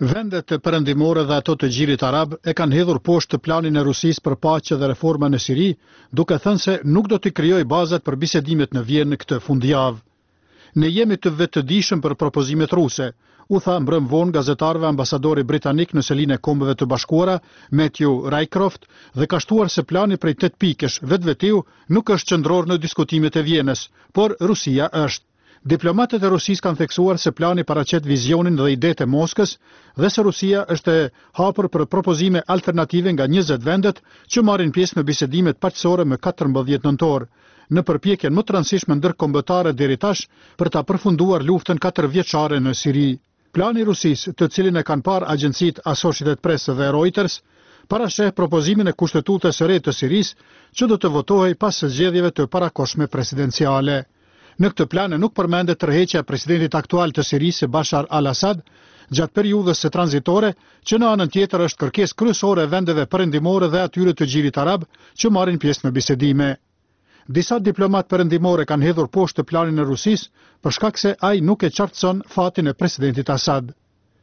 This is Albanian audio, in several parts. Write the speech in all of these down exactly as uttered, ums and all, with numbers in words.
Vendet perëndimore dhe ato të Gjirit Arab e kanë hedhur poshtë planin e Rusisë për paqe dhe reforma në Siri, duke thënë se nuk do të krijojë bazat për bisedimet në Vjenë këtë fundjavë. Ne jemi të vetëdijshëm për propozimet ruse, u tha mbrëm vonë gazetarëve ambasadori britanik në Selinë e Kombeve të Bashkuara, Matthew Rycroft, dhe ka shtuar se plani prej tetë pikësh vetvetiu nuk është qendror në diskutimet e Vjenës, por Rusia është. Diplomatët e Rusisë kanë theksuar se plani paraqet vizionin dhe idetë e Moskës dhe se Rusia është e hapur për propozime alternative nga njëzet vendet që marrin pjesë në bisedimet paqësore më katërmbëdhjetë nëntor, në përpjekjen më të rëndësishme ndërkombëtare deri tash për ta përfunduar luftën katërvjeçare në Siri. Plani i Rusisë, të cilin e kanë parë agjencitë Associated Press dhe Reuters, parasheh propozimin e kushtetutës së re të Sirisë që do të votohej pas së zgjedhjeve të parakohshme presidenciale. Në këtë plan nuk përmendet tërheqja e presidentit aktual të Sirisë, Bashar al-Assad, gjatë periudhës së tranzitore, që në anën tjetër është kërkesë kryesore e vendeve perëndimore dhe atyre të Gjirit Arab që marrin pjesë në bisedime. Disa diplomat perëndimore kanë hedhur poshtë planin e Rusisë për shkak se ai nuk e qartëson fatin e presidentit Assad.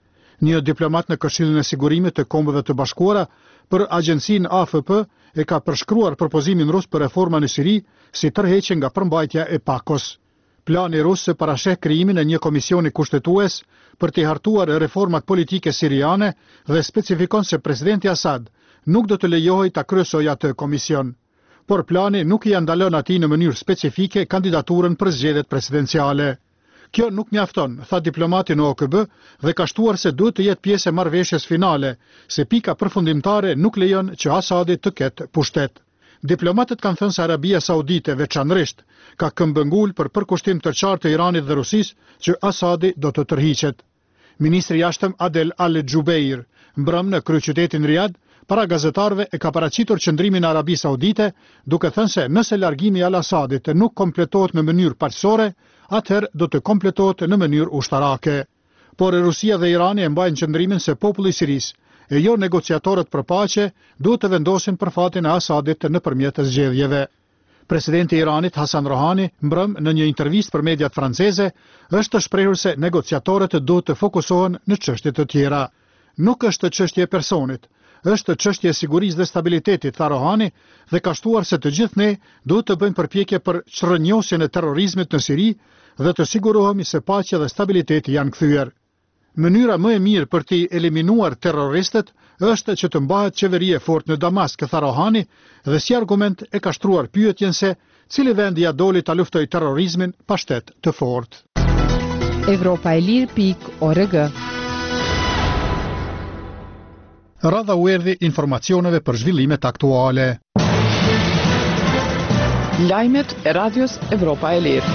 Një diplomat në Këshillin e Sigurimit të Kombeve të Bashkuara për agjencinë A F P e ka përshkruar propozimin rus për reforma në Siri si tërheqje nga përmbajtja e pakos. Plani rus se parasheh krijimin e një komisioni kushtetues për të hartuar reformat politike siriane dhe specifikon se presidenti Assad nuk do të lejohej ta kryesojë atë komision. Por plani nuk i ndalon atij në mënyrë specifike kandidaturën për zgjedhjet presidenciale. Kjo nuk mjafton, tha diplomati në O K B dhe ka shtuar se duhet të jetë pjesë e marrëveshjes finale, se pika përfundimtare nuk lejon që Asadi të ketë pushtet. Diplomatët kanë thënë se Arabia Saudite veçanërisht ka këmbëngul për përkushtim të qartë të Iranit dhe Rusisë që Asadi do të tërhiqet. Ministri i jashtëm Adel Al-Jubeir, mbrëm në kryeqytetin Riyadh, para gazetarëve e ka paraqitur qëndrimin e Arabi Saudite, duke thënë se nëse largimi i Al-Asadit nuk kompletohet në mënyrë paqësore, atëherë do të kompletohet në mënyrë ushtarake. Por Rusia dhe Irani e mbajnë qëndrimin se populli i Sirisë e jo negociatorët për paqe duhet të vendosin për fatin e Asadit nëpërmjet zgjedhjeve. Presidenti i Iranit Hasan Rohani, mbrëm në një intervistë për mediat franceze, është të shprehur se negociatorët duhet të fokusohen në çështje të tjera. Nuk është çështje e personit, është çështje e sigurisë dhe stabilitetit, tha Rohani, dhe ka shtuar se të gjithë ne duhet të bëjmë përpjekje për çrrënjosjen e terrorizmit në Siri dhe të sigurohemi se paqja dhe stabiliteti janë kthyer. Mënyra më e mirë për të eliminuar terroristët është që të mbahet qeveri e fortë në Damask, tha Rohani, dhe si argument e ka shtruar pyetjen se cili vend ja doli ta luftojë terrorizmin pa shtet të fortë. Evropa e Lirë pikë org. Radha u erdhi informacioneve për zhvillimet aktuale. Lajmet e Radios Evropa e Lirë.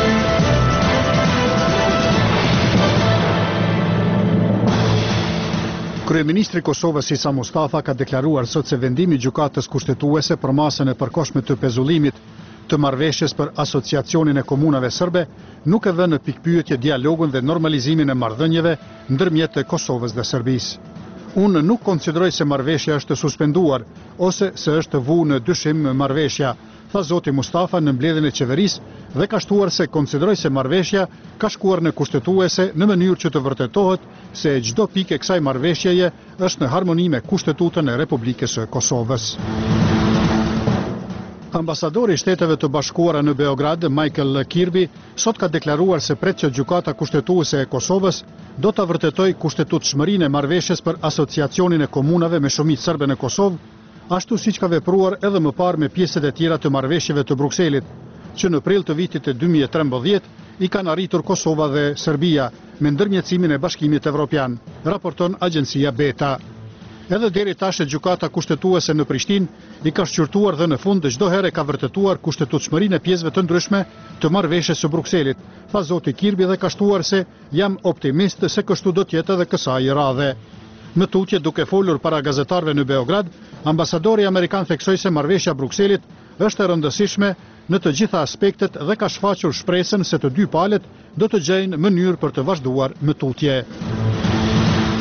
Kryeministri i Kosovës Isa Mustafa ka deklaruar sot se vendimi i gjykatës kushtetuese për masën e përkohshme të pezullimit të marrëveshjes për asociacionin e komunave serbe nuk e vë në pikpyetje dialogun dhe normalizimin e marrëdhënieve ndërmjet Kosovës dhe Serbisë. Unë nuk konsideroj se marrëveshja është suspenduar ose se është vu në dyshim marrëveshja, tha zoti Mustafa në mbledhjen e qeverisë dhe ka shtuar se konsideroj se marrëveshja ka shkuar në kushtetuese në mënyrë që të vërtetohet se çdo pikë e kësaj marrëveshjeje është në harmoni me Kushtetutën e Republikës së Kosovës. Ambasadori i Shteteve të Bashkuara në Beograd, Michael Kirby, sot ka deklaruar se pret që gjykata kushtetuese e Kosovës do ta vërtetojë kushtetutshmërinë e marrëveshjes për asociacionin e komunave me shumicë serbe në Kosovë, ashtu siç ka vepruar edhe më parë me pjesët e tjera të marrëveshjeve të Brukselit, që në prill të vitit të dy mijë e trembëdhjetë i kanë arritur Kosova dhe Serbia me ndërmjetësimin e Bashkimit Evropian, raporton agjencia Beta. Edhe deri tash gjykata kushtetuese në Prishtinë i ka shqyrtuar dhe në fund çdo herë ka vërtetuar kushtetutshmërinë e pjesëve të ndryshme të marrëveshjes së Brukselit, tha zoti Kirby dhe ka shtuar se jam optimist se kështu do të jetë edhe kësaj radhe. Në tutje duke folur para gazetarëve në Beograd, ambasadori amerikan theksoi se marrëveshja Brukselit është e rëndësishme në të gjitha aspektet dhe ka shfaqur shpresën se të dy palët do të gjejnë mënyrë për të vazhduar më tutje.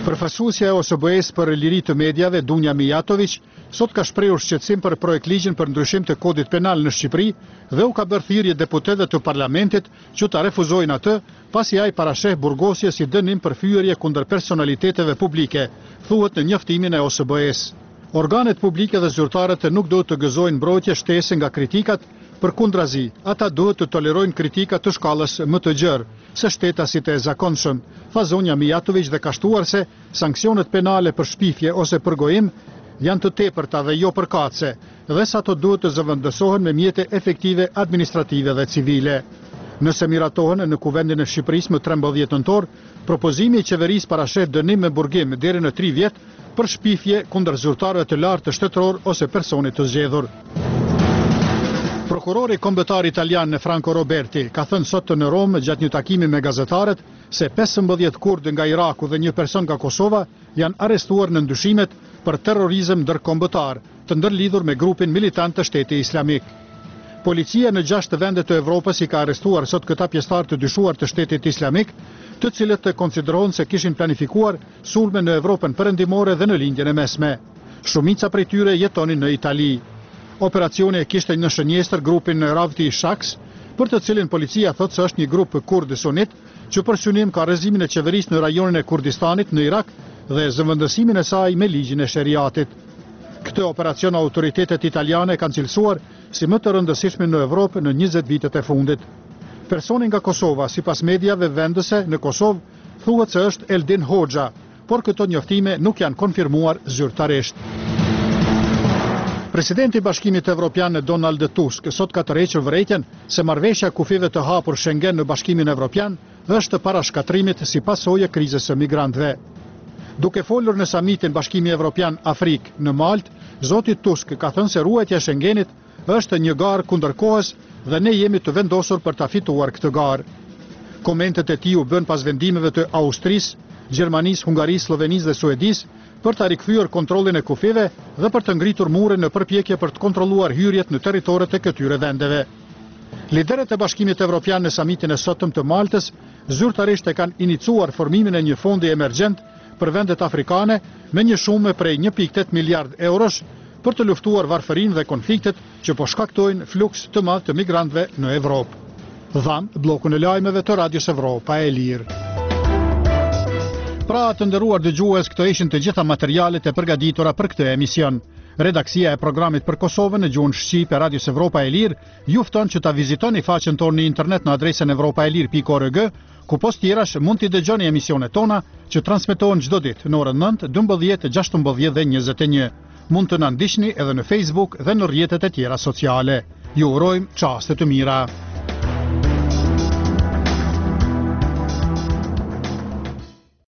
Përfaqësuesja e O S B E-s për liri të mediave, Dunja Mijatović, sot ka shprehur shqetësim për projekt ligjin për ndryshim të kodit penal në Shqipëri dhe u ka bërë thirrje deputetëve të parlamentit që ta refuzojnë atë, pasi ai parasheh burgosje si dënim për fyerje kundër personaliteteve publike, thuhet në njoftimin e O S B E-s. Organet publike dhe zyrtarët nuk duhet të gëzojnë mbrojtje shtesë nga kritikat, përkundrazi, ata duhet të tolerojnë kritika të shkallës më të gjerë, se shtetasit e zakonshëm, tha zonja Mijatović dhe ka shtuar se sanksionet penale për shpifje ose për gojim janë të tepërta dhe jo përkatëse, dhe sa ato duhet të zëvendësohen me mjete efektive administrative dhe civile. Nëse miratohen në Kuvendin e Shqipërisë më trembëdhjetë nëntor, propozimi i qeverisë parashet dënim me burgim deri në tri vjet për shpifje kundër zyrtarëve të lartë shtetëror ose personit të zgjedhur. Prokurori kombëtar italian Franco Roberti ka thënë sot në Rom gjatë një takimi me gazetarët se pesëmbëdhjetë kurdë nga Iraku dhe një person nga Kosova janë arrestuar në ndyshimet për terrorizëm ndërkombëtar, të ndërlidhur me grupin militant të Shteti Islamik. Policia në gjashtë vende të Evropës i ka arrestuar sot këta pjesëtar të dyshuar të Shtetit Islamik, të cilët të konsiderohen se kishin planifikuar sulme në Evropën perëndimore dhe në lindjen e mesme. Shumica prej tyre jetonin në Itali. Operacioni e kishte në shënjestër grupin Ravti Shaks, për të cilin policia thot se është një grup kurd sunit, që për synim ka rrezimin e qeverisë në rajonin e Kurdistanit në Irak dhe zëvendësimin e saj me ligjin e sheriatit. Këtë operacion autoritetet italiane kanë cilësuar si më të rëndësishëm në Evropë në njëzet vitet e fundit. Personi nga Kosova, sipas mediave vendese në Kosovë, thuhet se është Eldin Hoxha, por këto njoftime nuk janë konfirmuar zyrtarisht. Presidenti i Bashkimit Evropian Donald Tusk sot ka tërhequr vërejtjen se marrëveshja kufive të hapur Schengen në Bashkimin Evropian është para shkatrimit si pasojë e krizës së migrantëve. Duke folur në samitin Bashkimi Evropian Afrik në Maltë, zoti Tusk ka thënë se ruajtja e Schengenit është një garë kundër kohës dhe ne jemi të vendosur për ta fituar këtë garë. Komentet e tij u bën pas vendimeve të Austrisë, Gjermanisë, Hungarisë, Slovenisë dhe Suedisë për ta rikthyer kontrollin e kufive dhe për të ngritur mure në përpjekje për të kontrolluar hyrjet në territoret e këtyre vendeve. Liderët e Bashkimit Evropian në samitin e sotëm të Maltës zyrtarisht e kanë iniciuar formimin e një fondi emergjent për vendet afrikane me një shumë prej një pikë tetë miliard eurosh për të luftuar varfërinë dhe konfliktet që po shkaktojnë fluks të madh të migrantëve në Evropë. Dham bllokun e lajmeve të Radios Evropa e Lirë. Pra të nderuar dëgjues, këto ishin të gjitha materialet e përgatitura për këtë emision. Redaksia e programit për Kosovën në gjuhën shqipe e Radios Evropa e Lirë ju fton që ta vizitoni faqen tonë në internet në adresën evropaelir pikë org, ku post tjerash mund t'i dëgjoni emisionet tona që transmetohen çdo ditë në orën nëntë, dymbëdhjetë, gjashtëmbëdhjetë dhe njëzet e një. Mund të na ndiqni edhe në Facebook dhe në rrjetet e tjera sociale. Ju urojmë çaste të mira.